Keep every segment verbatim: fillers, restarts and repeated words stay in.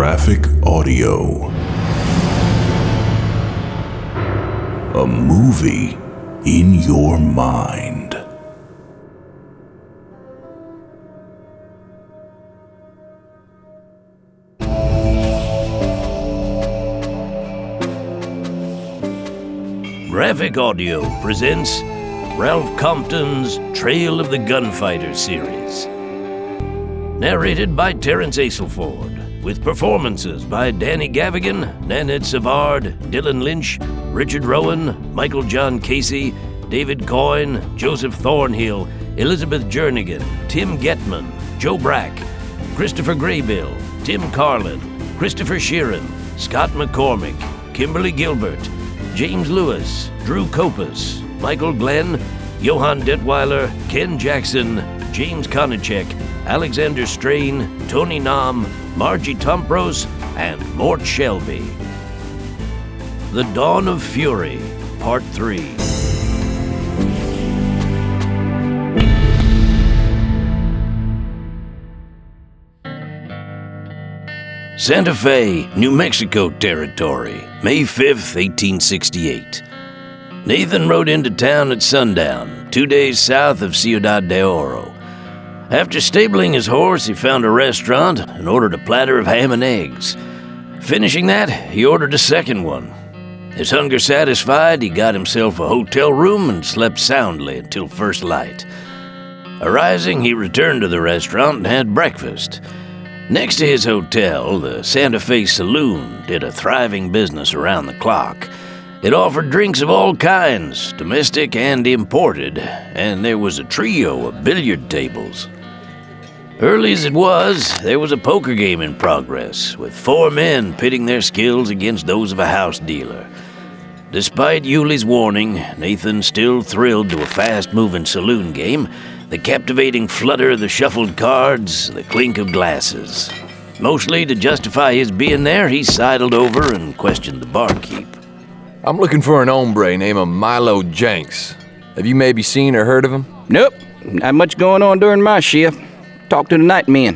Graphic Audio. A movie in your mind. Graphic Audio presents Ralph Compton's Trail of the Gunfighter series. Narrated by Terrence Aselford, with performances by Danny Gavigan, Nanette Savard, Dylan Lynch, Richard Rowan, Michael John Casey, David Coyne, Joseph Thornhill, Elizabeth Jernigan, Tim Getman, Joe Brack, Christopher Graybill, Tim Carlin, Christopher Sheeran, Scott McCormick, Kimberly Gilbert, James Lewis, Drew Copas, Michael Glenn, Johann Detweiler, Ken Jackson, James Konachek, Alexander Strain, Tony Nam, Margie Tompros, and Mort Shelby. The Dawn of Fury, Part three. Santa Fe, New Mexico Territory, May fifth, eighteen sixty-eight. Nathan rode into town at sundown, two days south of Ciudad de Oro. After stabling his horse, he found a restaurant and ordered a platter of ham and eggs. Finishing that, he ordered a second one. His hunger satisfied, he got himself a hotel room and slept soundly until first light. Arising, he returned to the restaurant and had breakfast. Next to his hotel, the Santa Fe Saloon did a thriving business around the clock. It offered drinks of all kinds, domestic and imported, and there was a trio of billiard tables. Early as it was, there was a poker game in progress, with four men pitting their skills against those of a house dealer. Despite Yuli's warning, Nathan still thrilled to a fast-moving saloon game, the captivating flutter of the shuffled cards, the clink of glasses. Mostly to justify his being there, he sidled over and questioned the barkeep. I'm looking for an hombre named Milo Jenks. Have you maybe seen or heard of him? Nope, not much going on during my shift. Talk to the nightmen.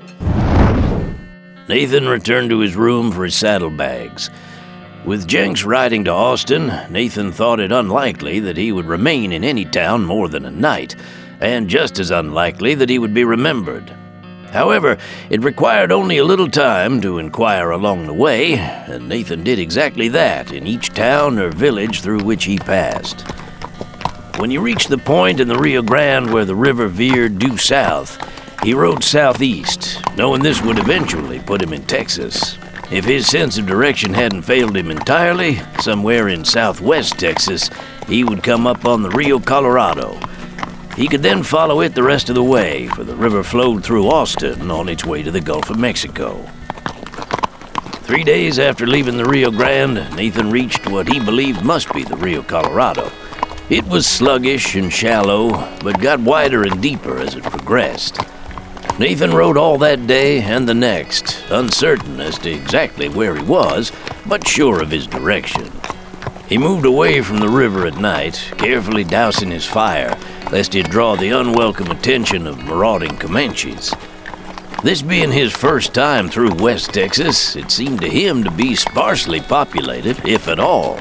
Nathan returned to his room for his saddlebags. With Jenks riding to Austin, Nathan thought it unlikely that he would remain in any town more than a night, and just as unlikely that he would be remembered. However, it required only a little time to inquire along the way, and Nathan did exactly that in each town or village through which he passed. When he reached the point in the Rio Grande where the river veered due south, he rode southeast, knowing this would eventually put him in Texas. If his sense of direction hadn't failed him entirely, somewhere in southwest Texas, he would come up on the Rio Colorado. He could then follow it the rest of the way, for the river flowed through Austin on its way to the Gulf of Mexico. Three days after leaving the Rio Grande, Nathan reached what he believed must be the Rio Colorado. It was sluggish and shallow, but got wider and deeper as it progressed. Nathan rode all that day and the next, uncertain as to exactly where he was, but sure of his direction. He moved away from the river at night, carefully dousing his fire, lest he'd draw the unwelcome attention of marauding Comanches. This being his first time through West Texas, it seemed to him to be sparsely populated, if at all.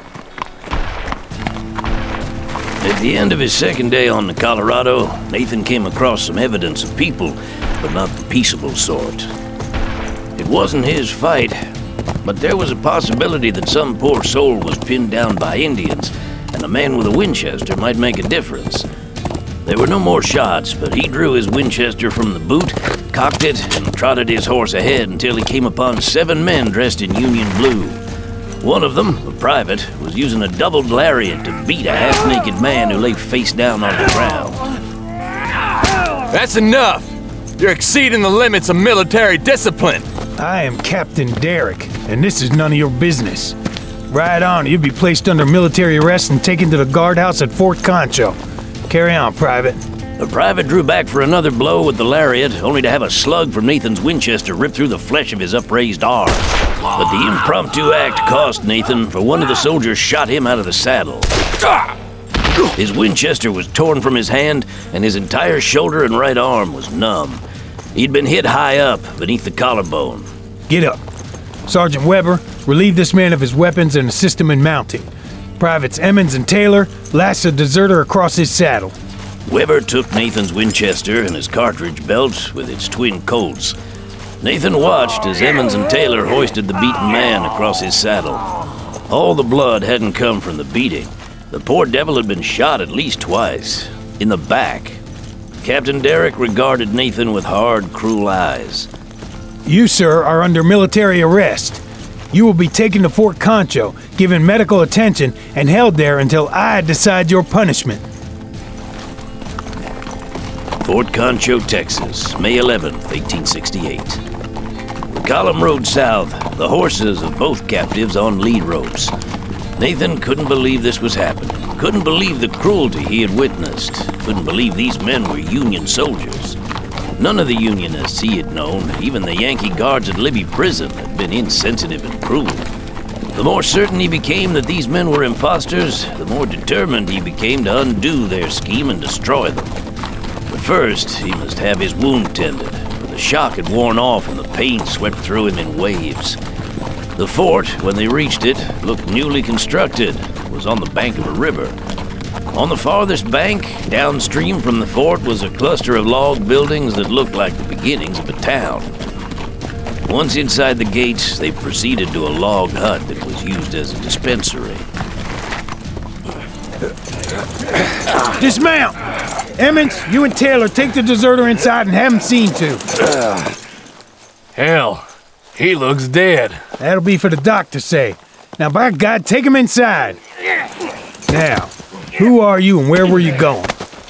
At the end of his second day on the Colorado, Nathan came across some evidence of people, but not the peaceable sort. It wasn't his fight, but there was a possibility that some poor soul was pinned down by Indians, and a man with a Winchester might make a difference. There were no more shots, but he drew his Winchester from the boot, cocked it, and trotted his horse ahead until he came upon seven men dressed in Union blue. One of them, a private, was using a doubled lariat to beat a half-naked man who lay face down on the ground. That's enough! You're exceeding the limits of military discipline! I am Captain Derrick, and this is none of your business. Ride on, you'll be placed under military arrest and taken to the guardhouse at Fort Concho. Carry on, Private. The private drew back for another blow with the lariat, only to have a slug from Nathan's Winchester rip through the flesh of his upraised arm. But the impromptu act cost Nathan, for one of the soldiers shot him out of the saddle. His Winchester was torn from his hand, and his entire shoulder and right arm was numb. He'd been hit high up, beneath the collarbone. Get up. Sergeant Weber, relieve this man of his weapons and assist him in mounting. Privates Emmons and Taylor, lash the deserter across his saddle. Weber took Nathan's Winchester and his cartridge belt with its twin Colts. Nathan watched as Emmons and Taylor hoisted the beaten man across his saddle. All the blood hadn't come from the beating. The poor devil had been shot at least twice, in the back. Captain Derrick regarded Nathan with hard, cruel eyes. You, sir, are under military arrest. You will be taken to Fort Concho, given medical attention, and held there until I decide your punishment. Fort Concho, Texas, May eleventh, eighteen sixty-eight. The column rode south, the horses of both captives on lead ropes. Nathan couldn't believe this was happening, couldn't believe the cruelty he had witnessed, couldn't believe these men were Union soldiers. None of the Unionists he had known, even the Yankee guards at Libby Prison, had been insensitive and cruel. The more certain he became that these men were imposters, the more determined he became to undo their scheme and destroy them. But first, he must have his wound tended, for the shock had worn off and the pain swept through him in waves. The fort, when they reached it, looked newly constructed. It was on the bank of a river. On the farthest bank, downstream from the fort, was a cluster of log buildings that looked like the beginnings of a town. Once inside the gates, they proceeded to a log hut that was used as a dispensary. Dismount! Emmons, you and Taylor take the deserter inside and have him seen to. Uh, hell, he looks dead. That'll be for the doc to say. Now, by God, take him inside. Now, who are you and where were you going?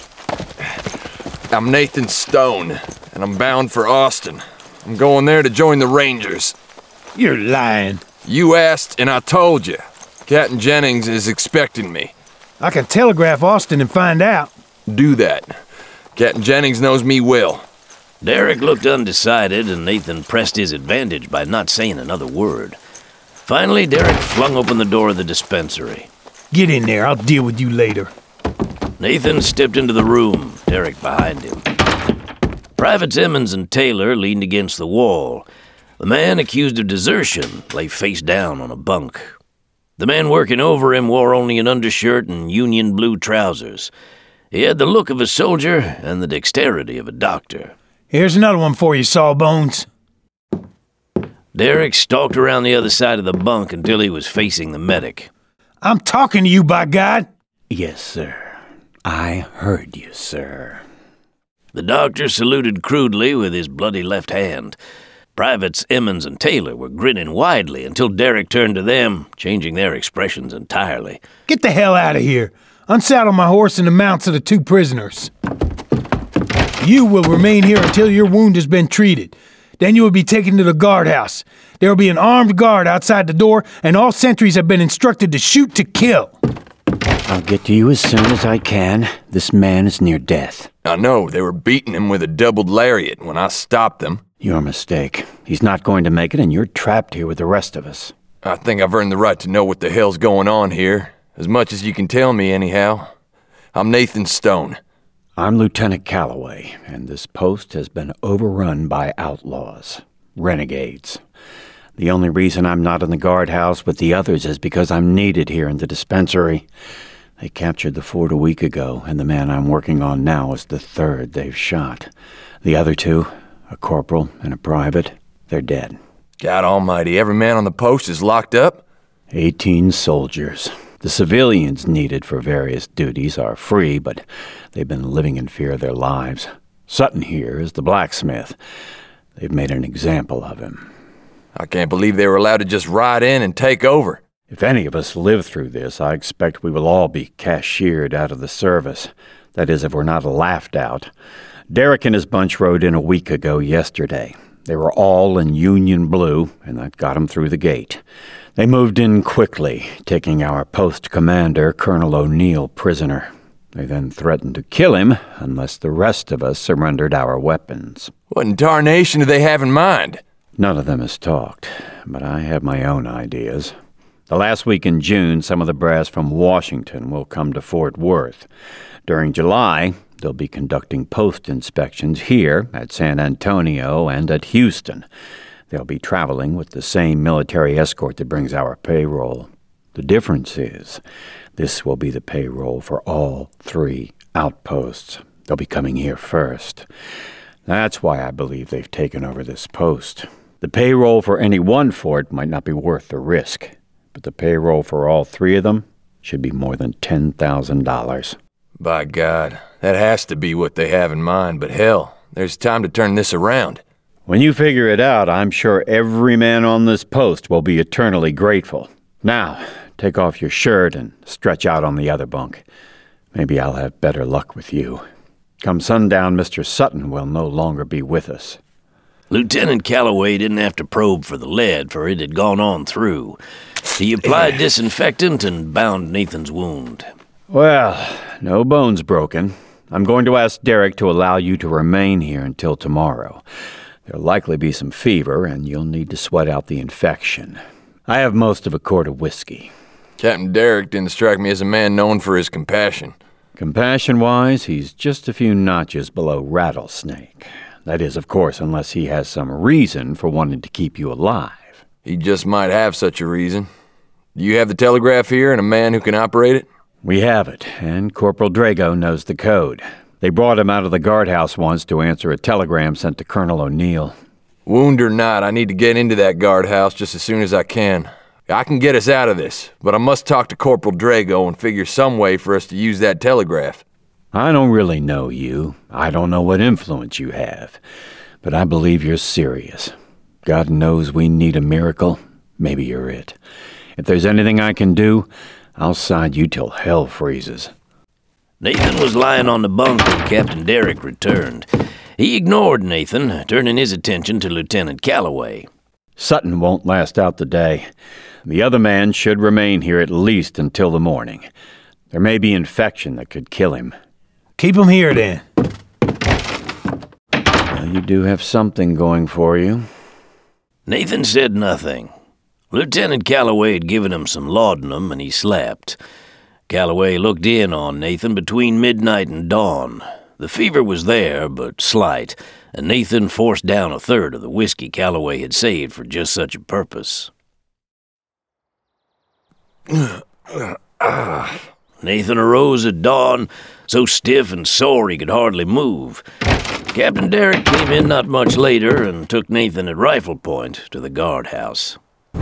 I'm Nathan Stone, and I'm bound for Austin. I'm going there to join the Rangers. You're lying. You asked, and I told you. Captain Jennings is expecting me. I can telegraph Austin and find out. Do that. Captain Jennings knows me well. Derrick looked undecided, and Nathan pressed his advantage by not saying another word. Finally, Derrick flung open the door of the dispensary. Get in there, I'll deal with you later. Nathan stepped into the room, Derrick behind him. Privates Emmons and Taylor leaned against the wall. The man accused of desertion lay face down on a bunk. The man working over him wore only an undershirt and Union blue trousers. He had the look of a soldier and the dexterity of a doctor. Here's another one for you, Sawbones. Derrick stalked around the other side of the bunk until he was facing the medic. I'm talking to you, by God. Yes, sir. I heard you, sir. The doctor saluted crudely with his bloody left hand. Privates Emmons and Taylor were grinning widely until Derrick turned to them, changing their expressions entirely. Get the hell out of here. Unsaddle my horse and the mounts of the two prisoners. You will remain here until your wound has been treated. Then you will be taken to the guardhouse. There will be an armed guard outside the door, and all sentries have been instructed to shoot to kill. I'll get to you as soon as I can. This man is near death. I know, they were beating him with a doubled lariat when I stopped them. Your mistake. He's not going to make it, and you're trapped here with the rest of us. I think I've earned the right to know what the hell's going on here. As much as you can tell me, anyhow. I'm Nathan Stone. I'm Lieutenant Calloway, and this post has been overrun by outlaws, renegades. The only reason I'm not in the guardhouse with the others is because I'm needed here in the dispensary. They captured the fort a week ago, and the man I'm working on now is the third they've shot. The other two, a corporal and a private, they're dead. God almighty, every man on the post is locked up? Eighteen soldiers. The civilians needed for various duties are free, but they've been living in fear of their lives. Sutton here is the blacksmith. They've made an example of him. I can't believe they were allowed to just ride in and take over. If any of us live through this, I expect we will all be cashiered out of the service. That is, if we're not laughed out. Derrick and his bunch rode in a week ago yesterday. They were all in Union blue, and that got them through the gate. They moved in quickly, taking our post commander, Colonel O'Neill, prisoner. They then threatened to kill him unless the rest of us surrendered our weapons. What in tarnation do they have in mind? None of them has talked, but I have my own ideas. The last week in June, some of the brass from Washington will come to Fort Worth. During July, they'll be conducting post inspections here at San Antonio and at Houston. They'll be traveling with the same military escort that brings our payroll. The difference is, this will be the payroll for all three outposts. They'll be coming here first. That's why I believe they've taken over this post. The payroll for any one fort might not be worth the risk, but the payroll for all three of them should be more than ten thousand dollars. By God, that has to be what they have in mind, but hell, there's time to turn this around. When you figure it out, I'm sure every man on this post will be eternally grateful. Now, take off your shirt and stretch out on the other bunk. Maybe I'll have better luck with you. Come sundown, Mister Sutton will no longer be with us. Lieutenant Calloway didn't have to probe for the lead, for it had gone on through. He applied disinfectant and bound Nathan's wound. Well, no bones broken. I'm going to ask Derek to allow you to remain here until tomorrow. There'll likely be some fever, and you'll need to sweat out the infection. I have most of a quart of whiskey. Captain Derek didn't strike me as a man known for his compassion. Compassion-wise, he's just a few notches below Rattlesnake. That is, of course, unless he has some reason for wanting to keep you alive. He just might have such a reason. Do you have the telegraph here and a man who can operate it? We have it, and Corporal Drago knows the code. They brought him out of the guardhouse once to answer a telegram sent to Colonel O'Neill. Wound or not, I need to get into that guardhouse just as soon as I can. I can get us out of this, but I must talk to Corporal Drago and figure some way for us to use that telegraph. I don't really know you. I don't know what influence you have. But I believe you're serious. God knows we need a miracle. Maybe you're it. If there's anything I can do, I'll side you till hell freezes. Nathan was lying on the bunk when Captain Derek returned. He ignored Nathan, turning his attention to Lieutenant Calloway. Sutton won't last out the day. The other man should remain here at least until the morning. There may be infection that could kill him. Keep him here, then. Well, you do have something going for you. Nathan said nothing. Lieutenant Calloway had given him some laudanum, and he slept. Calloway looked in on Nathan between midnight and dawn. The fever was there, but slight, and Nathan forced down a third of the whiskey Calloway had saved for just such a purpose. Nathan arose at dawn, so stiff and sore he could hardly move. Captain Derek came in not much later and took Nathan at rifle point to the guardhouse.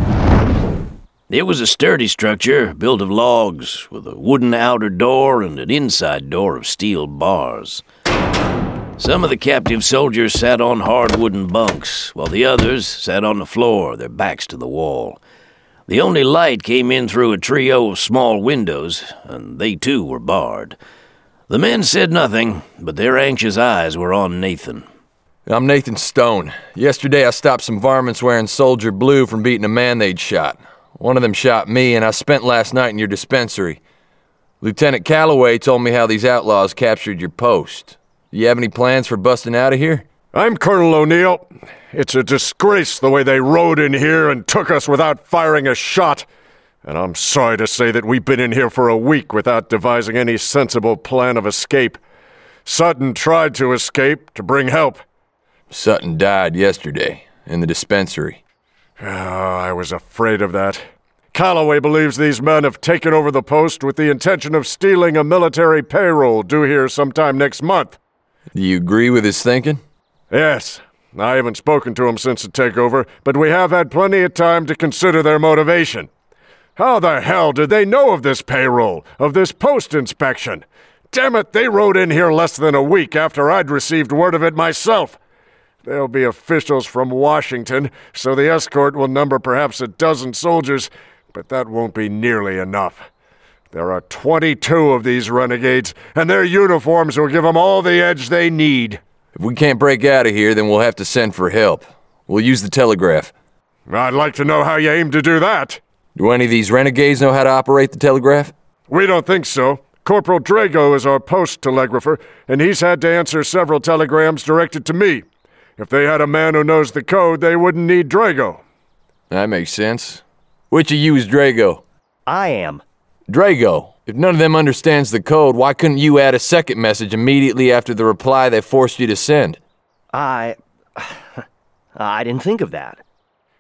It was a sturdy structure built of logs with a wooden outer door and an inside door of steel bars. Some of the captive soldiers sat on hard wooden bunks, while the others sat on the floor, their backs to the wall. The only light came in through a trio of small windows, and they too were barred. The men said nothing, but their anxious eyes were on Nathan. I'm Nathan Stone. Yesterday I stopped some varmints wearing soldier blue from beating a man they'd shot. One of them shot me, and I spent last night in your dispensary. Lieutenant Calloway told me how these outlaws captured your post. Do you have any plans for busting out of here? I'm Colonel O'Neill. It's a disgrace the way they rode in here and took us without firing a shot. And I'm sorry to say that we've been in here for a week without devising any sensible plan of escape. Sutton tried to escape to bring help. Sutton died yesterday in the dispensary. Oh, I was afraid of that. Calloway believes these men have taken over the post with the intention of stealing a military payroll due here sometime next month. Do you agree with his thinking? Yes. I haven't spoken to him since the takeover, but we have had plenty of time to consider their motivation. How the hell did they know of this payroll, of this post inspection? Damn it, they rode in here less than a week after I'd received word of it myself. There'll be officials from Washington, so the escort will number perhaps a dozen soldiers, but that won't be nearly enough. There are twenty-two of these renegades, and their uniforms will give them all the edge they need. If we can't break out of here, then we'll have to send for help. We'll use the telegraph. I'd like to know how you aim to do that. Do any of these renegades know how to operate the telegraph? We don't think so. Corporal Drago is our post telegrapher, and he's had to answer several telegrams directed to me. If they had a man who knows the code, they wouldn't need Drago. That makes sense. Which of you is Drago? I am. Drago, if none of them understands the code, why couldn't you add a second message immediately after the reply they forced you to send? I... I didn't think of that.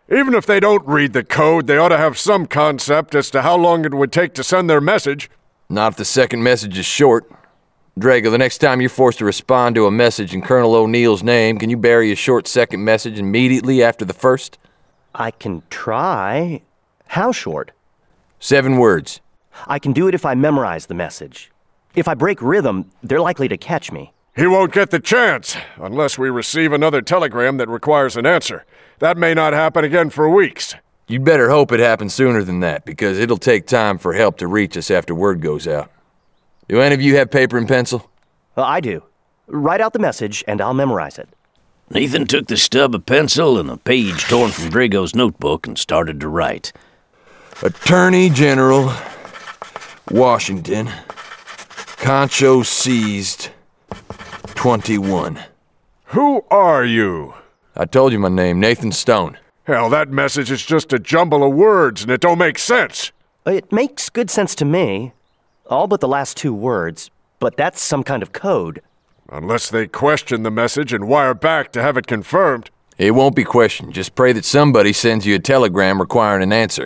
Even if they don't read the code, they ought to have some concept as to how long it would take to send their message. Not if the second message is short. Drago, the next time you're forced to respond to a message in Colonel O'Neill's name, can you bury a short second message immediately after the first? I can try. How short? Seven words. I can do it if I memorize the message. If I break rhythm, they're likely to catch me. He won't get the chance, unless we receive another telegram that requires an answer. That may not happen again for weeks. You'd better hope it happens sooner than that, because it'll take time for help to reach us after word goes out. Do any of you have paper and pencil? Well, I do. Write out the message, and I'll memorize it. Nathan took the stub of pencil and a page torn from Drago's notebook and started to write. Attorney General, Washington, Concho seized, twenty-one. Who are you? I told you my name, Nathan Stone. Hell, that message is just a jumble of words, and it don't make sense. It makes good sense to me. All but the last two words, but that's some kind of code. Unless they question the message and wire back to have it confirmed. It won't be questioned. Just pray that somebody sends you a telegram requiring an answer.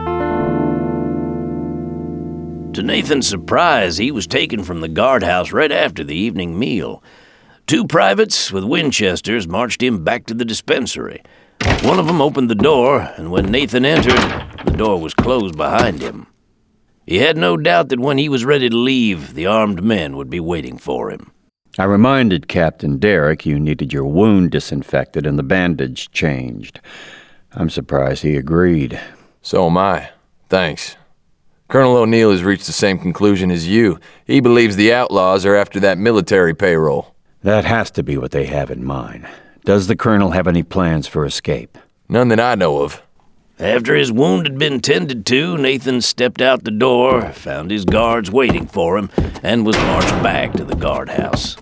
To Nathan's surprise, he was taken from the guardhouse right after the evening meal. Two privates with Winchesters marched him back to the dispensary. One of them opened the door, and when Nathan entered, the door was closed behind him. He had no doubt that when he was ready to leave, the armed men would be waiting for him. I reminded Captain Derrick you needed your wound disinfected and the bandage changed. I'm surprised he agreed. So am I. Thanks. Colonel O'Neill has reached the same conclusion as you. He believes the outlaws are after that military payroll. That has to be what they have in mind. Does the Colonel have any plans for escape? None that I know of. After his wound had been tended to, Nathan stepped out the door, found his guards waiting for him, and was marched back to the guardhouse.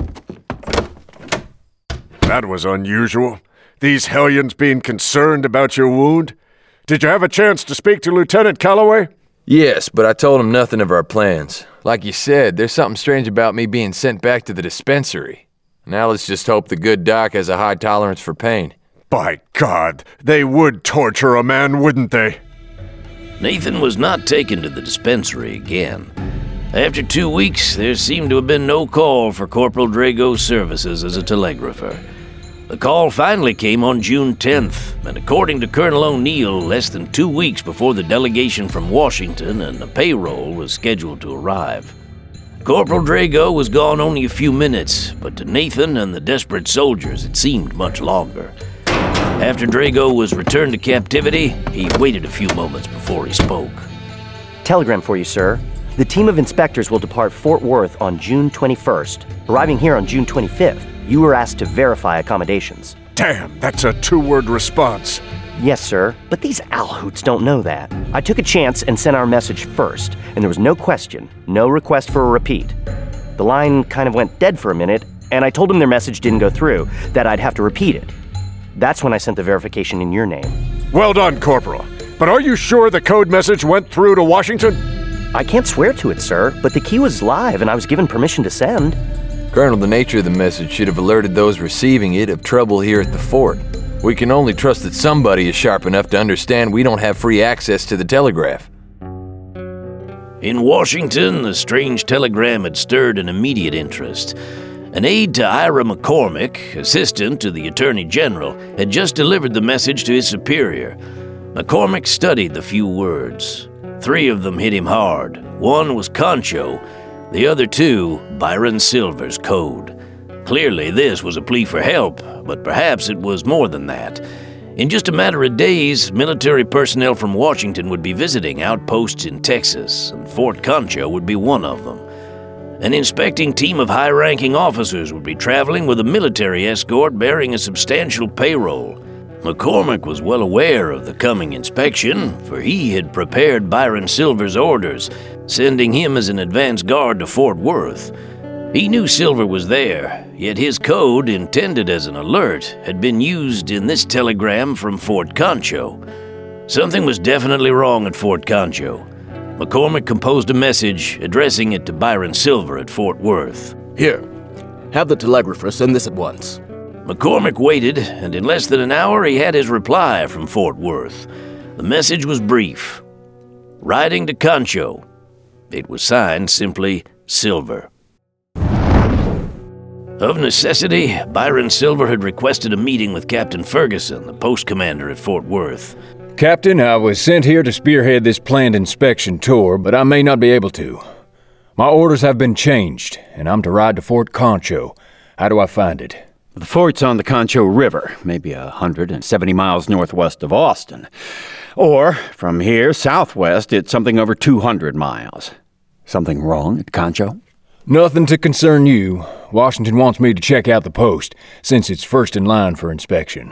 That was unusual. These hellions being concerned about your wound. Did you have a chance to speak to Lieutenant Calloway? Yes, but I told him nothing of our plans. Like you said, there's something strange about me being sent back to the dispensary. Now let's just hope the good doc has a high tolerance for pain. By God, they would torture a man, wouldn't they? Nathan was not taken to the dispensary again. After two weeks, there seemed to have been no call for Corporal Drago's services as a telegrapher. The call finally came on June tenth, and according to Colonel O'Neill, less than two weeks before the delegation from Washington and the payroll was scheduled to arrive. Corporal Drago was gone only a few minutes, but to Nathan and the desperate soldiers it seemed much longer. After Drago was returned to captivity, he waited a few moments before he spoke. Telegram for you, sir. The team of inspectors will depart Fort Worth on June twenty-first. Arriving here on June twenty-fifth, you were asked to verify accommodations. Damn, that's a two-word response. Yes, sir, but these Alhoots don't know that. I took a chance and sent our message first, and there was no question, no request for a repeat. The line kind of went dead for a minute, and I told them their message didn't go through, that I'd have to repeat it. That's when I sent the verification in your name. Well done, Corporal. But are you sure the code message went through to Washington? I can't swear to it, sir, but the key was live and I was given permission to send. Colonel, the nature of the message should have alerted those receiving it of trouble here at the fort. We can only trust that somebody is sharp enough to understand we don't have free access to the telegraph. In Washington, the strange telegram had stirred an immediate interest. An aide to Ira McCormick, assistant to the Attorney General, had just delivered the message to his superior. McCormick studied the few words. Three of them hit him hard. One was Concho, the other two, Byron Silver's code. Clearly, this was a plea for help, but perhaps it was more than that. In just a matter of days, military personnel from Washington would be visiting outposts in Texas, and Fort Concho would be one of them. An inspecting team of high-ranking officers would be traveling with a military escort bearing a substantial payroll. McCormick was well aware of the coming inspection, for he had prepared Byron Silver's orders, sending him as an advance guard to Fort Worth. He knew Silver was there, yet his code, intended as an alert, had been used in this telegram from Fort Concho. Something was definitely wrong at Fort Concho. McCormick composed a message addressing it to Byron Silver at Fort Worth. Here, have the telegrapher send this at once. McCormick waited, and in less than an hour he had his reply from Fort Worth. The message was brief. Riding to Concho. It was signed simply Silver. Of necessity, Byron Silver had requested a meeting with Captain Ferguson, the post commander at Fort Worth. Captain, I was sent here to spearhead this planned inspection tour, but I may not be able to. My orders have been changed, and I'm to ride to Fort Concho. How do I find it? The fort's on the Concho River, maybe a hundred seventy miles northwest of Austin. Or, from here, southwest, it's something over two hundred miles. Something wrong at Concho? Nothing to concern you. Washington wants me to check out the post, since it's first in line for inspection.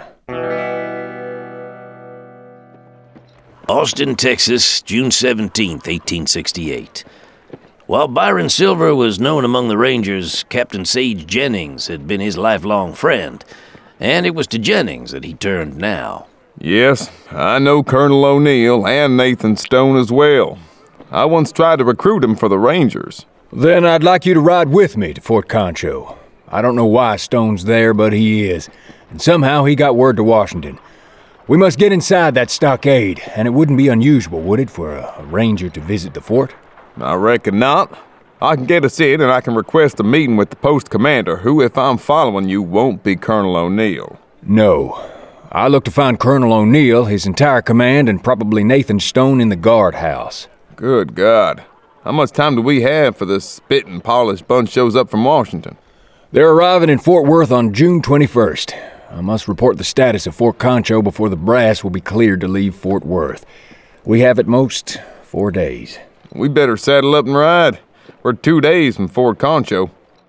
Austin, Texas, June seventeenth, eighteen sixty-eight. While Byron Silver was known among the Rangers, Captain Sage Jennings had been his lifelong friend, and it was to Jennings that he turned now. Yes, I know Colonel O'Neill and Nathan Stone as well. I once tried to recruit him for the Rangers. Then I'd like you to ride with me to Fort Concho. I don't know why Stone's there, but he is, and somehow he got word to Washington. We must get inside that stockade, and it wouldn't be unusual, would it, for a, a ranger to visit the fort? I reckon not. I can get us in, and I can request a meeting with the post commander, who, if I'm following you, won't be Colonel O'Neill. No. I look to find Colonel O'Neill, his entire command, and probably Nathan Stone in the guardhouse. Good God. How much time do we have for this spit and polished bunch shows up from Washington? They're arriving in Fort Worth on June twenty-first. I must report the status of Fort Concho before the brass will be cleared to leave Fort Worth. We have at most four days. We better saddle up and ride. We're two days from Fort Concho.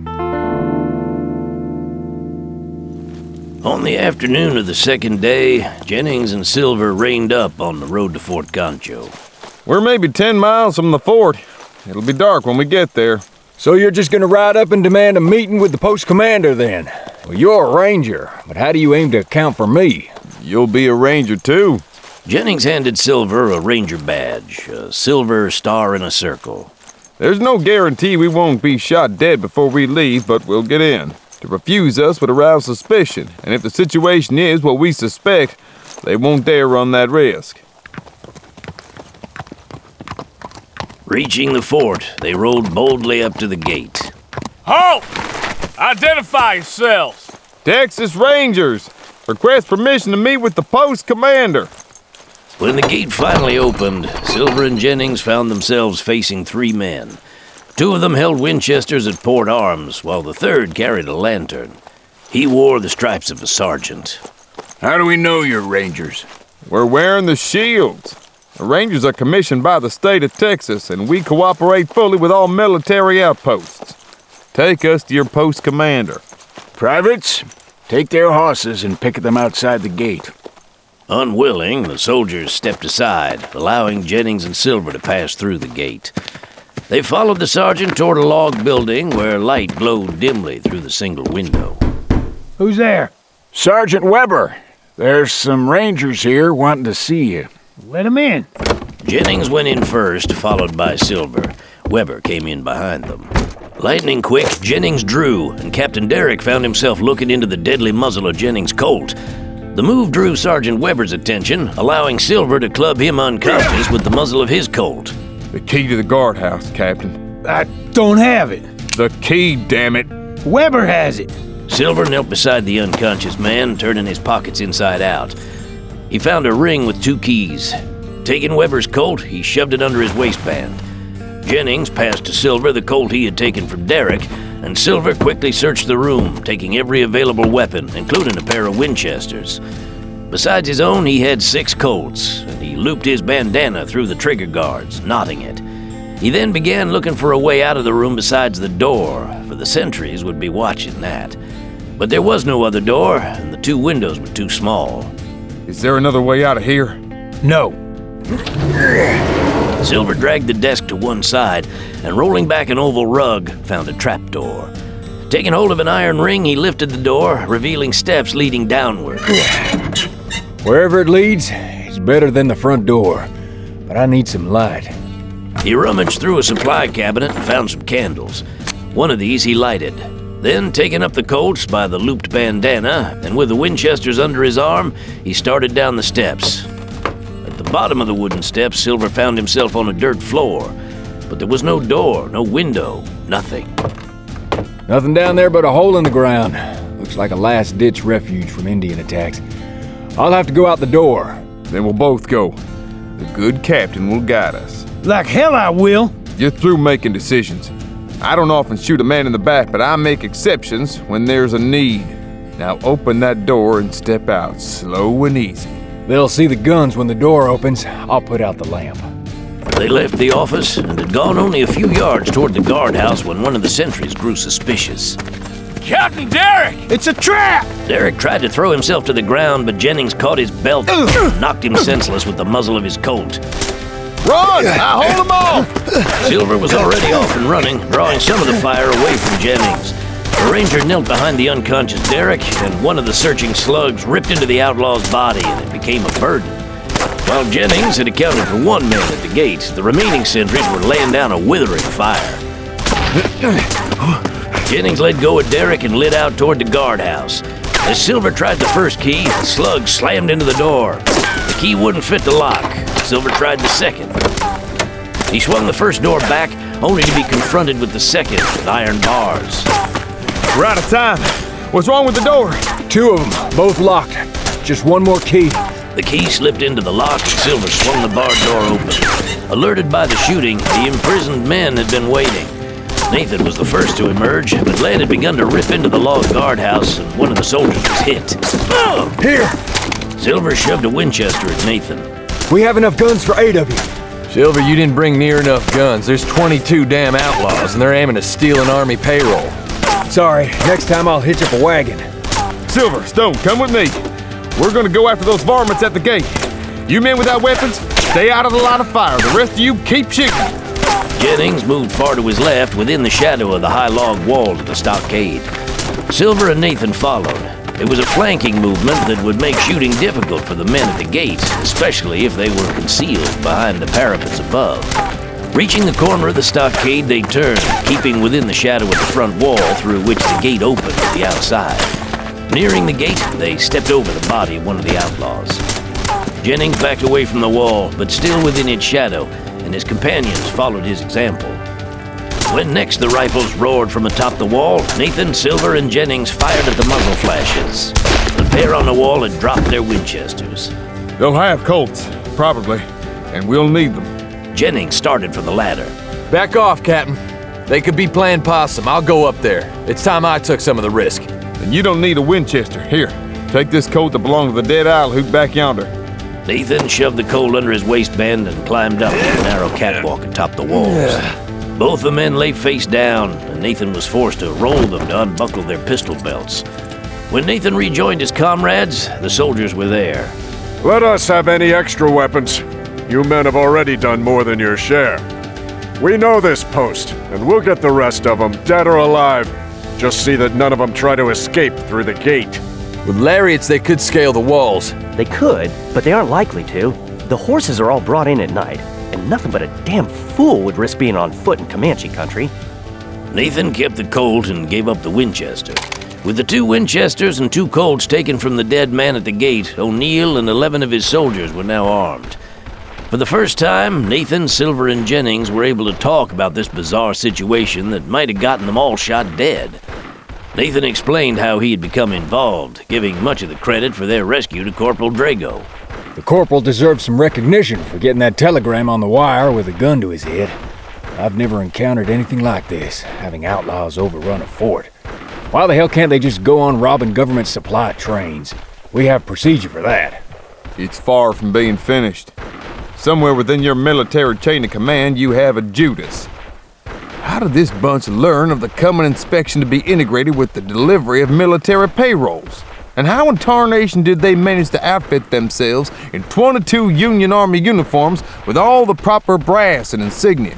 On the afternoon of the second day, Jennings and Silver reined up on the road to Fort Concho. We're maybe ten miles from the fort. It'll be dark when we get there. So you're just gonna ride up and demand a meeting with the post commander then? Well, you're a ranger, but how do you aim to account for me? You'll be a ranger too. Jennings handed Silver a ranger badge, a silver star in a circle. There's no guarantee we won't be shot dead before we leave, but we'll get in. To refuse us would arouse suspicion, and if the situation is what we suspect, they won't dare run that risk. Reaching the fort, they rolled boldly up to the gate. Halt! Identify yourselves! Texas Rangers! Request permission to meet with the post commander. When the gate finally opened, Silver and Jennings found themselves facing three men. Two of them held Winchesters at port arms, while the third carried a lantern. He wore the stripes of a sergeant. How do we know you're Rangers? We're wearing the shields. The Rangers are commissioned by the state of Texas, and we cooperate fully with all military outposts. Take us to your post commander. Privates, take their horses and picket them outside the gate. Unwilling, the soldiers stepped aside, allowing Jennings and Silver to pass through the gate. They followed the sergeant toward a log building where light glowed dimly through the single window. Who's there? Sergeant Weber. There's some Rangers here wanting to see you. Let him in. Jennings went in first, followed by Silver. Weber came in behind them. Lightning quick, Jennings drew, and Captain Derrick found himself looking into the deadly muzzle of Jennings' Colt. The move drew Sergeant Weber's attention, allowing Silver to club him unconscious with the muzzle of his Colt. The key to the guardhouse, Captain. I don't have it. The key, damn it. Weber has it. Silver knelt beside the unconscious man, turning his pockets inside out. He found a ring with two keys. Taking Weber's Colt, he shoved it under his waistband. Jennings passed to Silver the Colt he had taken from Derrick, and Silver quickly searched the room, taking every available weapon, including a pair of Winchesters. Besides his own, he had six Colts, and he looped his bandana through the trigger guards, knotting it. He then began looking for a way out of the room besides the door, for the sentries would be watching that. But there was no other door, and the two windows were too small. Is there another way out of here? No. Silver dragged the desk to one side, and rolling back an oval rug, found a trapdoor. Taking hold of an iron ring, he lifted the door, revealing steps leading downward. Wherever it leads, it's better than the front door. But I need some light. He rummaged through a supply cabinet and found some candles. One of these he lighted. Then, taking up the Colts by the looped bandana and with the Winchesters under his arm, he started down the steps. At the bottom of the wooden steps, Silver found himself on a dirt floor, but there was no door, no window, nothing. Nothing down there but a hole in the ground. Looks like a last-ditch refuge from Indian attacks. I'll have to go out the door. Then we'll both go. The good captain will guide us. Like hell I will. You're through making decisions. I don't often shoot a man in the back, but I make exceptions when there's a need. Now open that door and step out, slow and easy. They'll see the guns when the door opens. I'll put out the lamp. They left the office and had gone only a few yards toward the guardhouse when one of the sentries grew suspicious. Captain Derek! It's a trap! Derek tried to throw himself to the ground, but Jennings caught his belt and knocked him senseless with the muzzle of his Colt. Run! I hold him off! Silver was already off and running, drawing some of the fire away from Jennings. The ranger knelt behind the unconscious Derek, and one of the searching slugs ripped into the outlaw's body, and it became a burden. While Jennings had accounted for one man at the gate, the remaining sentries were laying down a withering fire. Jennings let go of Derek and lit out toward the guardhouse. As Silver tried the first key, the slug slammed into the door. The key wouldn't fit the lock. Silver tried the second. He swung the first door back, only to be confronted with the second with iron bars. We're out of time. What's wrong with the door? Two of them, both locked. Just one more key. The key slipped into the lock and Silver swung the barred door open. Alerted by the shooting, the imprisoned men had been waiting. Nathan was the first to emerge, but lead had begun to rip into the log guardhouse, and one of the soldiers was hit. Here! Silver shoved a Winchester at Nathan. We have enough guns for eight of you. Silver, you didn't bring near enough guns. There's twenty-two damn outlaws, and they're aiming to steal an army payroll. Sorry, next time I'll hitch up a wagon. Silver, Stone, come with me. We're gonna go after those varmints at the gate. You men without weapons, stay out of the line of fire. The rest of you, keep shooting. Jennings moved far to his left within the shadow of the high log wall to the stockade. Silver and Nathan followed. It was a flanking movement that would make shooting difficult for the men at the gate, especially if they were concealed behind the parapets above. Reaching the corner of the stockade, they turned, keeping within the shadow of the front wall through which the gate opened to the outside. Nearing the gate, they stepped over the body of one of the outlaws. Jennings backed away from the wall, but still within its shadow, and his companions followed his example. When next the rifles roared from atop the wall, Nathan, Silver, and Jennings fired at the muzzle flashes. The pair on the wall had dropped their Winchesters. They'll have Colts, probably, and we'll need them. Jennings started for the ladder. Back off, Captain. They could be playing possum. I'll go up there. It's time I took some of the risk. And you don't need a Winchester. Here, take this coat that belongs to the dead owl who's back yonder. Nathan shoved the Colt under his waistband and climbed up the narrow catwalk atop the walls. Both the men lay face down, and Nathan was forced to roll them to unbuckle their pistol belts. When Nathan rejoined his comrades, the soldiers were there. Let us have any extra weapons. You men have already done more than your share. We know this post, and we'll get the rest of them, dead or alive. Just see that none of them try to escape through the gate. With lariats, they could scale the walls. They could, but they aren't likely to. The horses are all brought in at night, and nothing but a damn fool would risk being on foot in Comanche country. Nathan kept the Colt and gave up the Winchester. With the two Winchesters and two Colts taken from the dead man at the gate, O'Neill and eleven of his soldiers were now armed. For the first time, Nathan, Silver, and Jennings were able to talk about this bizarre situation that might have gotten them all shot dead. Nathan explained how he had become involved, giving much of the credit for their rescue to Corporal Drago. The corporal deserves some recognition for getting that telegram on the wire with a gun to his head. I've never encountered anything like this, having outlaws overrun a fort. Why the hell can't they just go on robbing government supply trains? We have procedure for that. It's far from being finished. Somewhere within your military chain of command, you have a Judas. How did this bunch learn of the coming inspection to be integrated with the delivery of military payrolls? And how in tarnation did they manage to outfit themselves in twenty-two Union Army uniforms with all the proper brass and insignia?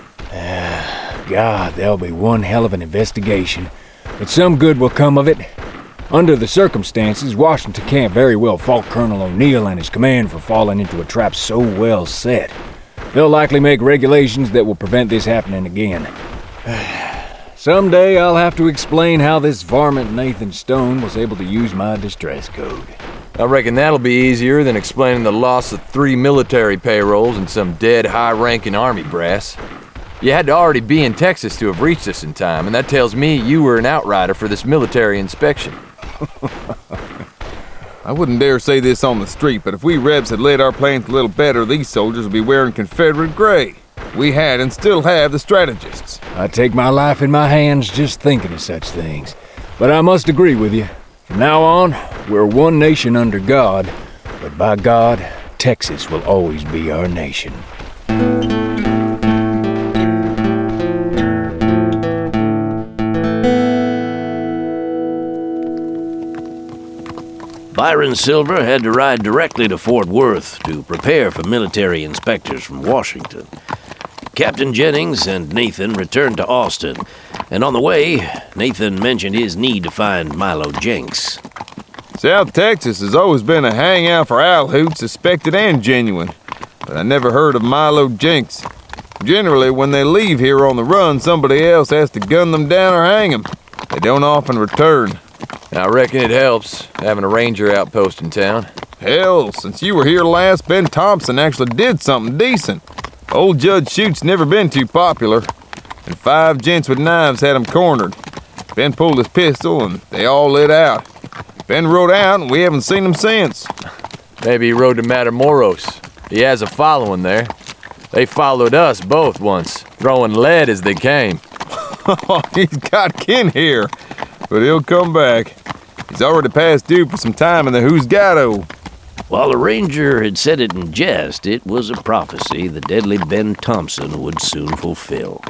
God, there'll be one hell of an investigation, but some good will come of it. Under the circumstances, Washington can't very well fault Colonel O'Neill and his command for falling into a trap so well set. They'll likely make regulations that will prevent this happening again. Someday I'll have to explain how this varmint Nathan Stone was able to use my distress code. I reckon that'll be easier than explaining the loss of three military payrolls and some dead high-ranking army brass. You had to already be in Texas to have reached us in time, and that tells me you were an outrider for this military inspection. I wouldn't dare say this on the street, but if we Rebs had laid our plans a little better, these soldiers would be wearing Confederate gray. We had and still have the strategists. I take my life in my hands just thinking of such things. But I must agree with you. From now on, we're one nation under God, but by God, Texas will always be our nation. Byron Silver had to ride directly to Fort Worth to prepare for military inspectors from Washington. Captain Jennings and Nathan returned to Austin, and on the way, Nathan mentioned his need to find Milo Jenks. South Texas has always been a hangout for owl hoots, suspected and genuine, but I never heard of Milo Jenks. Generally, when they leave here on the run, somebody else has to gun them down or hang them. They don't often return. I reckon it helps, having a ranger outpost in town. Hell, since you were here last, Ben Thompson actually did something decent. Old Judge Chute's never been too popular, and five gents with knives had him cornered. Ben pulled his pistol, and they all lit out. Ben rode out, and we haven't seen him since. Maybe he rode to Matamoros. He has a following there. They followed us both once, throwing lead as they came. He's got kin here, but he'll come back. He's already past due for some time in the Husgato. While the ranger had said it in jest, it was a prophecy the deadly Ben Thompson would soon fulfill.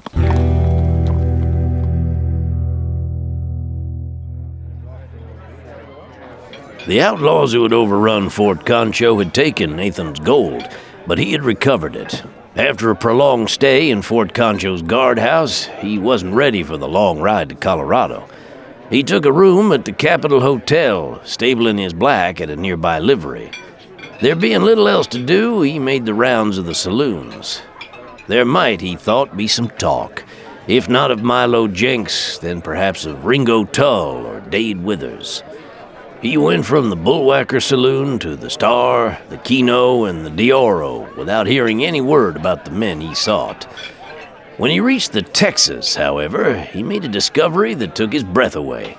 The outlaws who had overrun Fort Concho had taken Nathan's gold, but he had recovered it. After a prolonged stay in Fort Concho's guardhouse, he wasn't ready for the long ride to Colorado. He took a room at the Capitol Hotel, stabling his black at a nearby livery. There being little else to do, he made the rounds of the saloons. There might, he thought, be some talk. If not of Milo Jenks, then perhaps of Ringo Tull or Dade Withers. He went from the Bullwhacker Saloon to the Star, the Kino, and the Dioro without hearing any word about the men he sought. When he reached the Texas, however, he made a discovery that took his breath away.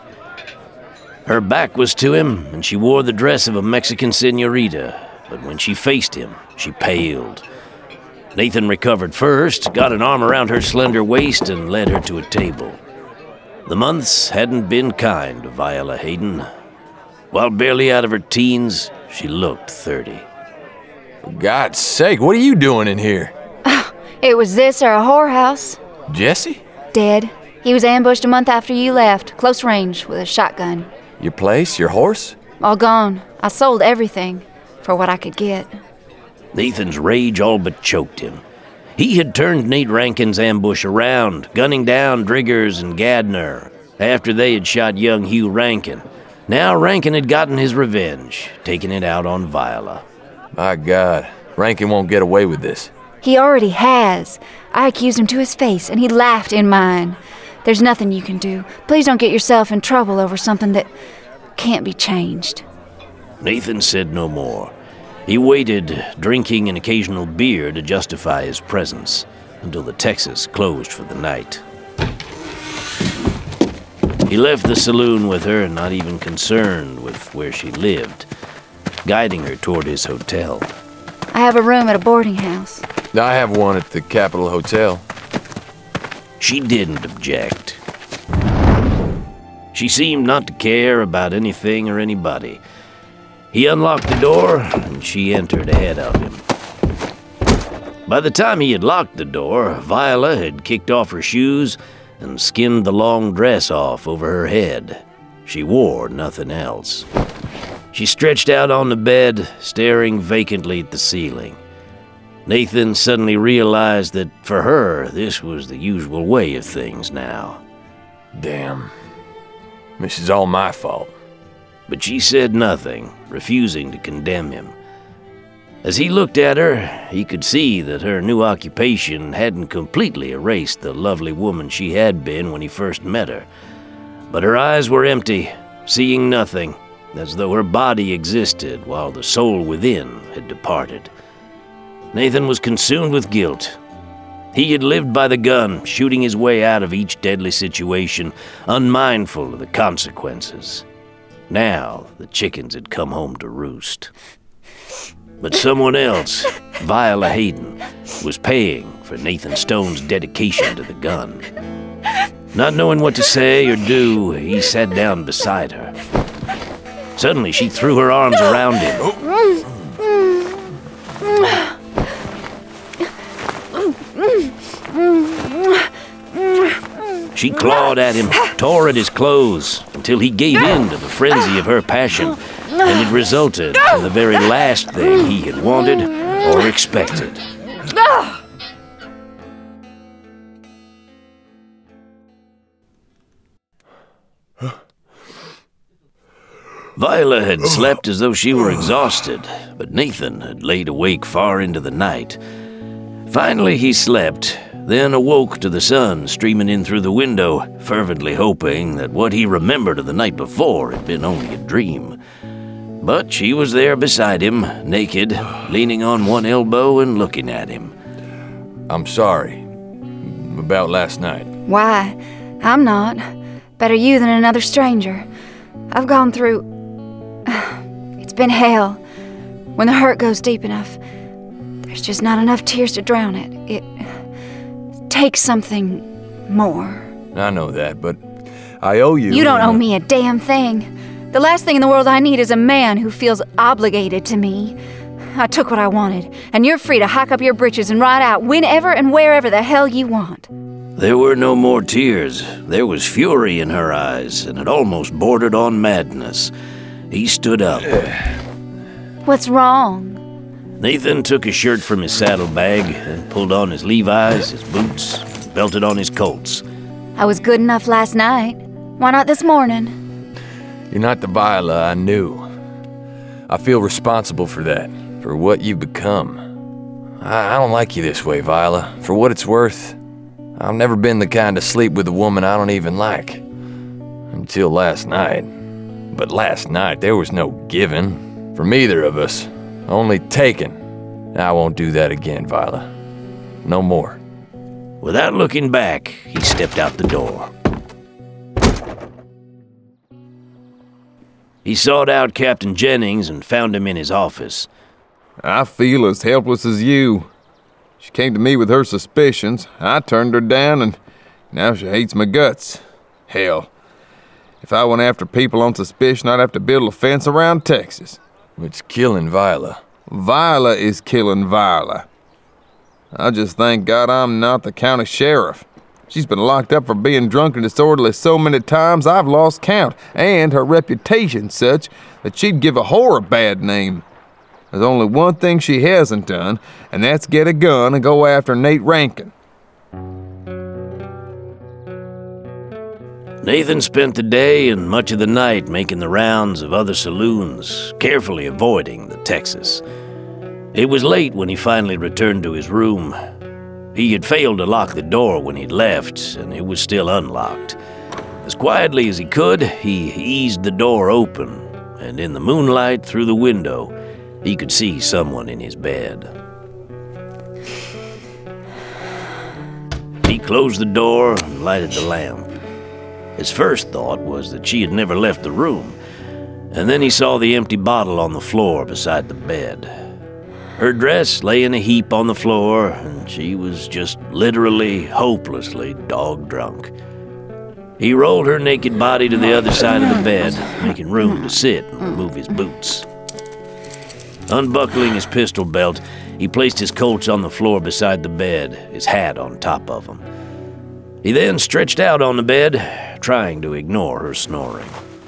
Her back was to him, and she wore the dress of a Mexican señorita, but when she faced him, she paled. Nathan recovered first, got an arm around her slender waist, and led her to a table. The months hadn't been kind to Viola Hayden. While barely out of her teens, she looked thirty. For God's sake, what are you doing in here? It was this or a whorehouse. Jesse? Dead. He was ambushed a month after you left, close range, with a shotgun. Your place? Your horse? All gone. I sold everything for what I could get. Nathan's rage all but choked him. He had turned Nate Rankin's ambush around, gunning down Driggers and Gadner after they had shot young Hugh Rankin. Now Rankin had gotten his revenge, taking it out on Viola. My God, Rankin won't get away with this. He already has. I accused him to his face, and he laughed in mine. There's nothing you can do. Please don't get yourself in trouble over something that can't be changed. Nathan said no more. He waited, drinking an occasional beer to justify his presence, until the Texas closed for the night. He left the saloon with her, not even concerned with where she lived, guiding her toward his hotel. I have a room at a boarding house. I have one at the Capitol Hotel. She didn't object. She seemed not to care about anything or anybody. He unlocked the door, and she entered ahead of him. By the time he had locked the door, Viola had kicked off her shoes and skinned the long dress off over her head. She wore nothing else. She stretched out on the bed, staring vacantly at the ceiling. Nathan suddenly realized that for her, this was the usual way of things now. Damn. This is all my fault. But she said nothing, refusing to condemn him. As he looked at her, he could see that her new occupation hadn't completely erased the lovely woman she had been when he first met her. But her eyes were empty, seeing nothing, as though her body existed while the soul within had departed. Nathan was consumed with guilt. He had lived by the gun, shooting his way out of each deadly situation, unmindful of the consequences. Now, the chickens had come home to roost. But someone else, Viola Hayden, was paying for Nathan Stone's dedication to the gun. Not knowing what to say or do, he sat down beside her. Suddenly, she threw her arms around him. She clawed at him, tore at his clothes, until he gave in to the frenzy of her passion, and it resulted in the very last thing he had wanted or expected. Viola had slept as though she were exhausted, but Nathan had laid awake far into the night. Finally he slept, then awoke to the sun streaming in through the window, fervently hoping that what he remembered of the night before had been only a dream. But she was there beside him, naked, leaning on one elbow and looking at him. I'm sorry about last night. Why? I'm not. Better you than another stranger. I've gone through... It's been hell. When the hurt goes deep enough, there's just not enough tears to drown it. It takes something more. I know that, but I owe you... You don't owe me a damn thing. The last thing in the world I need is a man who feels obligated to me. I took what I wanted, and you're free to hike up your britches and ride out whenever and wherever the hell you want. There were no more tears. There was fury in her eyes, and it almost bordered on madness. He stood up. What's wrong? Nathan took his shirt from his saddlebag and pulled on his Levi's, his boots, and belted on his Colts. I was good enough last night. Why not this morning? You're not the Viola I knew. I feel responsible for that, for what you've become. I, I don't like you this way, Viola. For what it's worth, I've never been the kind to sleep with a woman I don't even like. Until last night. But last night, there was no giving. From either of us. Only taking. I won't do that again, Viola. No more. Without looking back, he stepped out the door. He sought out Captain Jennings and found him in his office. I feel as helpless as you. She came to me with her suspicions. I turned her down, and now she hates my guts. Hell, if I went after people on suspicion, I'd have to build a fence around Texas. It's killing Viola. Viola is killing Viola. I just thank God I'm not the county sheriff. She's been locked up for being drunk and disorderly so many times I've lost count, and her reputation's such that she'd give a whore a bad name. There's only one thing she hasn't done, and that's get a gun and go after Nate Rankin. Nathan spent the day and much of the night making the rounds of other saloons, carefully avoiding the Texas. It was late when he finally returned to his room. He had failed to lock the door when he'd left, and it was still unlocked. As quietly as he could, he eased the door open, and in the moonlight through the window, he could see someone in his bed. He closed the door and lighted the lamp. His first thought was that she had never left the room, and then he saw the empty bottle on the floor beside the bed. Her dress lay in a heap on the floor, and she was just literally, hopelessly dog-drunk. He rolled her naked body to the other side of the bed, making room to sit and remove his boots. Unbuckling his pistol belt, he placed his Colts on the floor beside the bed, his hat on top of them. He then stretched out on the bed, trying to ignore her snoring.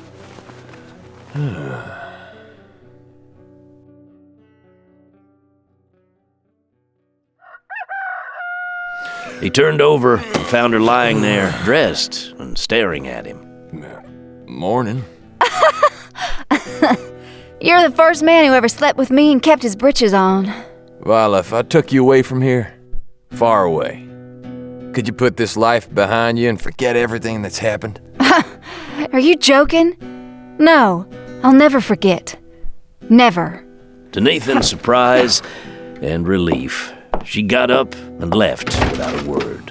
He turned over and found her lying there, dressed and staring at him. Morning. You're the first man who ever slept with me and kept his britches on. Viola, if I took you away from here, far away, could you put this life behind you and forget everything that's happened? Are you joking? No, I'll never forget. Never. To Nathan's surprise and relief, she got up and left without a word.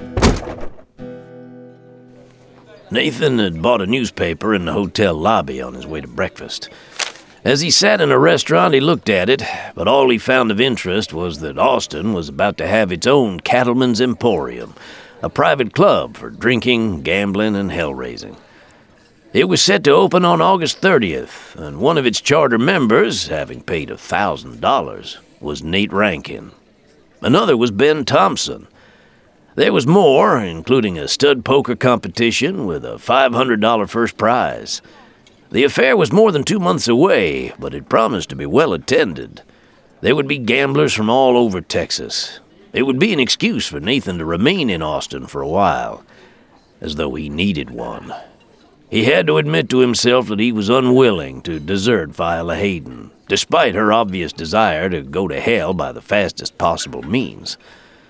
Nathan had bought a newspaper in the hotel lobby on his way to breakfast. As he sat in a restaurant, he looked at it, but all he found of interest was that Austin was about to have its own Cattleman's Emporium, a private club for drinking, gambling, and hell-raising. It was set to open on August thirtieth, and one of its charter members, having paid a thousand dollars, was Nate Rankin. Another was Ben Thompson. There was more, including a stud poker competition with a five hundred dollars first prize. The affair was more than two months away, but it promised to be well attended. There would be gamblers from all over Texas. It would be an excuse for Nathan to remain in Austin for a while, as though he needed one. He had to admit to himself that he was unwilling to desert Viola Hayden, despite her obvious desire to go to hell by the fastest possible means.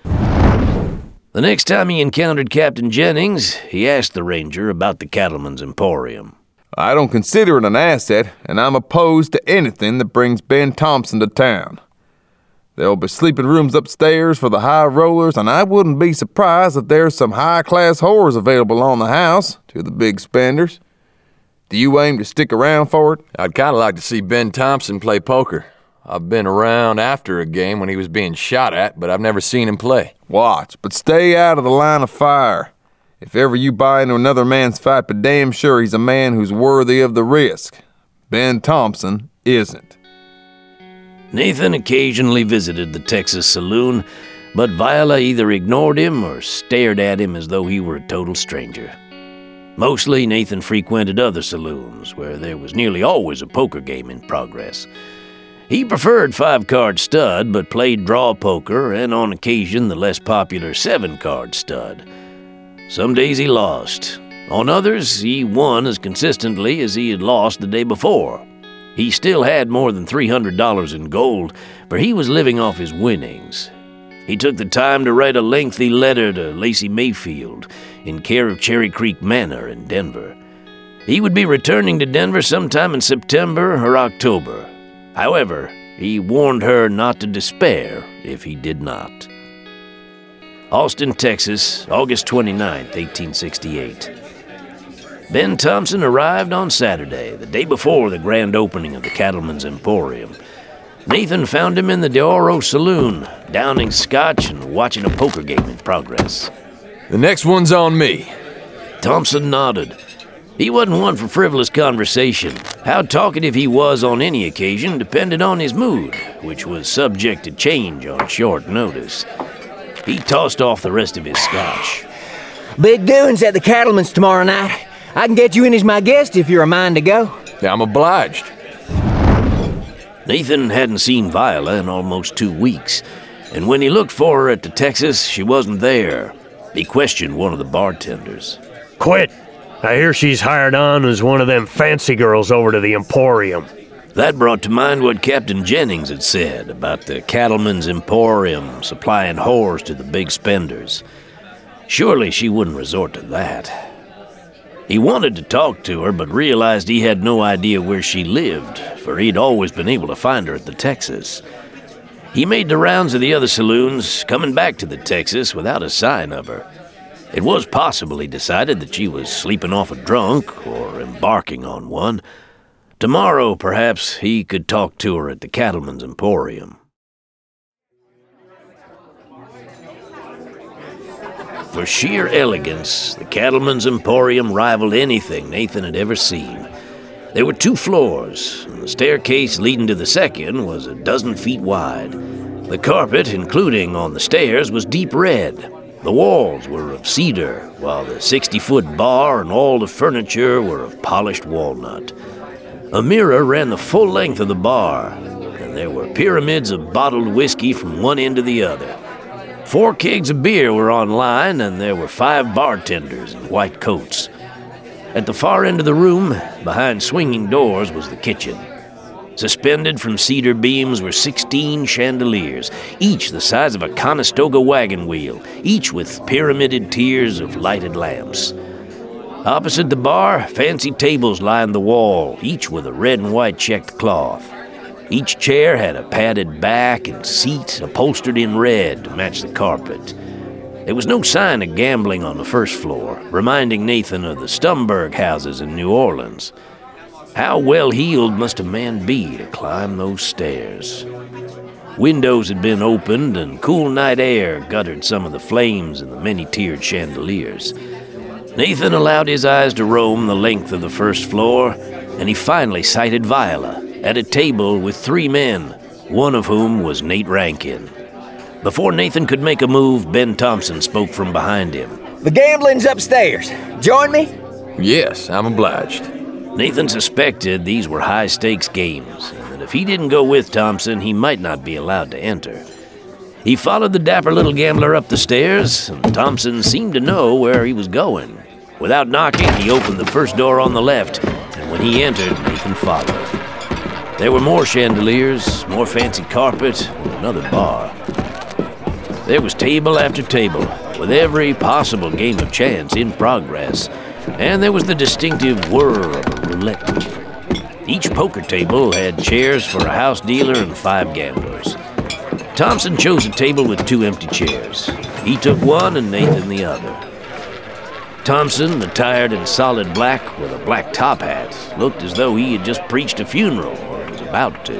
The next time he encountered Captain Jennings, he asked the ranger about the Cattleman's Emporium. I don't consider it an asset, and I'm opposed to anything that brings Ben Thompson to town. There'll be sleeping rooms upstairs for the high rollers, and I wouldn't be surprised if there's some high-class whores available on the house to the big spenders. Do you aim to stick around for it? I'd kind of like to see Ben Thompson play poker. I've been around after a game when he was being shot at, but I've never seen him play. Watch, but stay out of the line of fire. If ever you buy into another man's fight, be damn sure he's a man who's worthy of the risk. Ben Thompson isn't. Nathan occasionally visited the Texas saloon, but Viola either ignored him or stared at him as though he were a total stranger. Mostly, Nathan frequented other saloons, where there was nearly always a poker game in progress. He preferred five-card stud, but played draw poker and on occasion the less popular seven-card stud. Some days he lost. On others, he won as consistently as he had lost the day before. He still had more than three hundred dollars in gold, for he was living off his winnings. He took the time to write a lengthy letter to Lacey Mayfield in care of Cherry Creek Manor in Denver. He would be returning to Denver sometime in September or October. However, he warned her not to despair if he did not. Austin, Texas, August twenty-ninth, eighteen sixty-eight. Ben Thompson arrived on Saturday, the day before the grand opening of the Cattleman's Emporium. Nathan found him in the De Oro Saloon, downing scotch and watching a poker game in progress. The next one's on me. Thompson nodded. He wasn't one for frivolous conversation. How talkative he was on any occasion depended on his mood, which was subject to change on short notice. He tossed off the rest of his scotch. Big doings at the Cattleman's tomorrow night. I can get you in as my guest if you're a mind to go. I'm obliged. Nathan hadn't seen Viola in almost two weeks, and when he looked for her at the Texas, she wasn't there. He questioned one of the bartenders. Quit. I hear she's hired on as one of them fancy girls over to the Emporium. That brought to mind what Captain Jennings had said about the Cattleman's Emporium supplying whores to the big spenders. Surely she wouldn't resort to that. He wanted to talk to her, but realized he had no idea where she lived, for he'd always been able to find her at the Texas. He made the rounds of the other saloons, coming back to the Texas without a sign of her. It was possible, he decided, that she was sleeping off a drunk or embarking on one. Tomorrow, perhaps, he could talk to her at the Cattleman's Emporium. For sheer elegance, the Cattleman's Emporium rivaled anything Nathan had ever seen. There were two floors, and the staircase leading to the second was a dozen feet wide. The carpet, including on the stairs, was deep red. The walls were of cedar, while the sixty-foot bar and all the furniture were of polished walnut. A mirror ran the full length of the bar, and there were pyramids of bottled whiskey from one end to the other. Four kegs of beer were on line, and there were five bartenders in white coats. At the far end of the room, behind swinging doors, was the kitchen. Suspended from cedar beams were sixteen chandeliers, each the size of a Conestoga wagon wheel, each with pyramided tiers of lighted lamps. Opposite the bar, fancy tables lined the wall, each with a red and white checked cloth. Each chair had a padded back and seat upholstered in red to match the carpet. There was no sign of gambling on the first floor, reminding Nathan of the Stumberg houses in New Orleans. How well-heeled must a man be to climb those stairs? Windows had been opened, and cool night air guttered some of the flames in the many-tiered chandeliers. Nathan allowed his eyes to roam the length of the first floor, and he finally sighted Viola at a table with three men, one of whom was Nate Rankin. Before Nathan could make a move, Ben Thompson spoke from behind him. The gambling's upstairs. Join me? Yes, I'm obliged. Nathan suspected these were high-stakes games, and that if he didn't go with Thompson, he might not be allowed to enter. He followed the dapper little gambler up the stairs, and Thompson seemed to know where he was going. Without knocking, he opened the first door on the left, and when he entered, Nathan followed. There were more chandeliers, more fancy carpet, and another bar. There was table after table, with every possible game of chance in progress, and there was the distinctive whir of a roulette wheel. Each poker table had chairs for a house dealer and five gamblers. Thompson chose a table with two empty chairs. He took one and Nathan the other. Thompson, attired in solid black with a black top hat, looked as though he had just preached a funeral or was about to.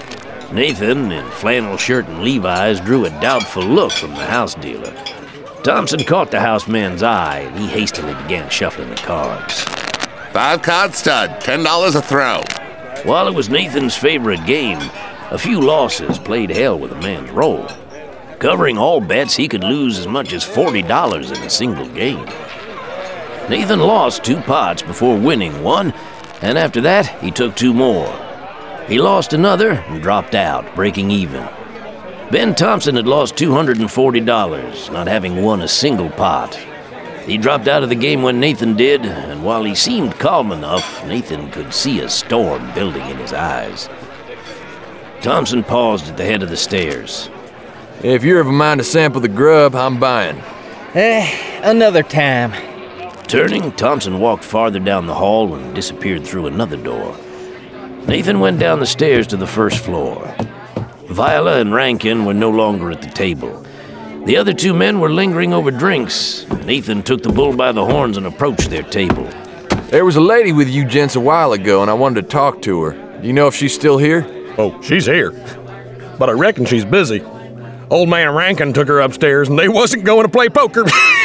Nathan, in flannel shirt and Levi's, drew a doubtful look from the house dealer. Thompson caught the houseman's eye, and he hastily began shuffling the cards. Five card stud, ten dollars a throw. While it was Nathan's favorite game, a few losses played hell with a man's roll. Covering all bets, he could lose as much as forty dollars in a single game. Nathan lost two pots before winning one, and after that, he took two more. He lost another and dropped out, breaking even. Ben Thompson had lost two hundred forty dollars, not having won a single pot. He dropped out of the game when Nathan did, and while he seemed calm enough, Nathan could see a storm building in his eyes. Thompson paused at the head of the stairs. If you're of a mind to sample the grub, I'm buying. Eh, another time. Turning, Thompson walked farther down the hall and disappeared through another door. Nathan went down the stairs to the first floor. Viola and Rankin were no longer at the table. The other two men were lingering over drinks. Nathan took the bull by the horns and approached their table. There was a lady with you gents a while ago, and I wanted to talk to her. Do you know if she's still here? Oh, she's here. But I reckon she's busy. Old man Rankin took her upstairs, and they wasn't going to play poker.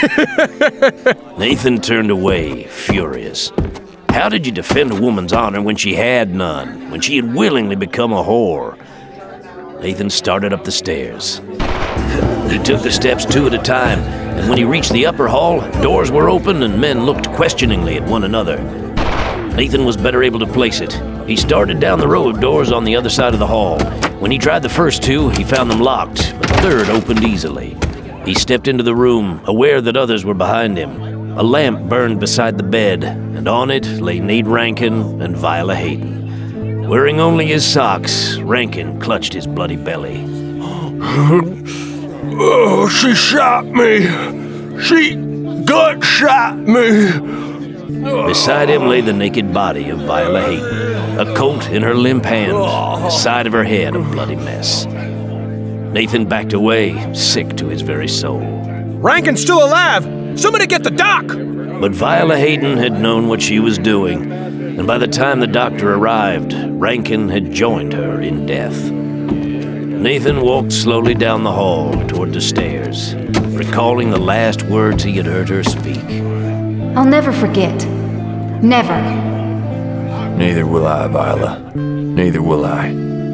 Nathan turned away, furious. How did you defend a woman's honor when she had none, when she had willingly become a whore? Nathan started up the stairs. He took the steps two at a time, and when he reached the upper hall, doors were open and men looked questioningly at one another. Nathan was better able to place it. He started down the row of doors on the other side of the hall. When he tried the first two, he found them locked, but the third opened easily. He stepped into the room, aware that others were behind him. A lamp burned beside the bed, and on it lay Nate Rankin and Viola Hayden. Wearing only his socks, Rankin clutched his bloody belly. Oh, she shot me. She gut shot me. Beside him lay the naked body of Viola Hayden, a Colt in her limp hand, the side of her head a bloody mess. Nathan backed away, sick to his very soul. Rankin's still alive! Somebody get the doc! But Viola Hayden had known what she was doing, and by the time the doctor arrived, Rankin had joined her in death. Nathan walked slowly down the hall toward the stairs, recalling the last words he had heard her speak. I'll never forget. Never. Neither will I, Viola. Neither will I.